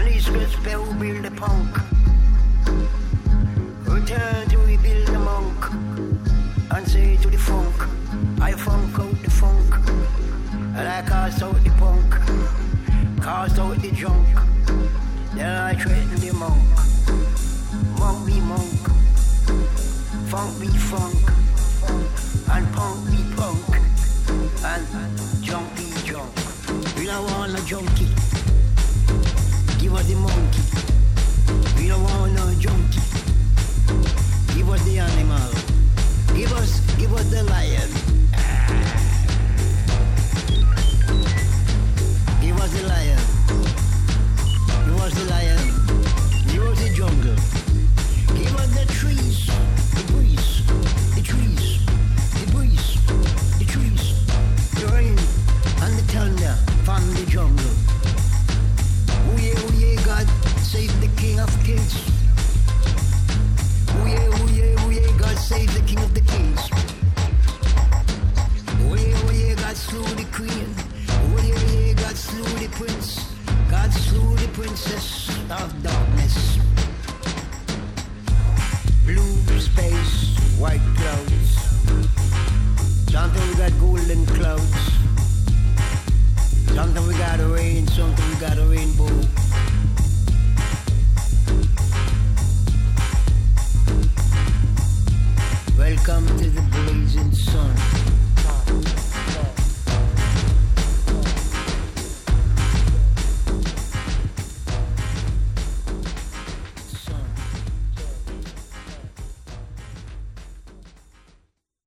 Alice spell build the punk. Return to rebuild the monk. And say to the funk, I funk out the funk. And I cast out the punk. Cast out the junk. Then I threaten the monk. Monk be monk. Funk be funk. And punk be punk. And junk be junk. We don't want no junkie. Give us the monkey. We don't want no junkie. Give us the animal. Give us the lion. Give us the lion. Give us the lion. Give us the jungle. Give us the trees. The breeze. The trees. The breeze. The trees. The rain and the thunder from the jungle. Oh yeah, God, save the King of Kings. Oh yeah, God, save the King of the Kings. Oh yeah, God slew the Queen. Oh yeah, God slew the Prince. God slew the Princess of Darkness. Blue space, white clouds. Sometimes we got golden clouds. Sometimes we got rain, sometimes we got rain.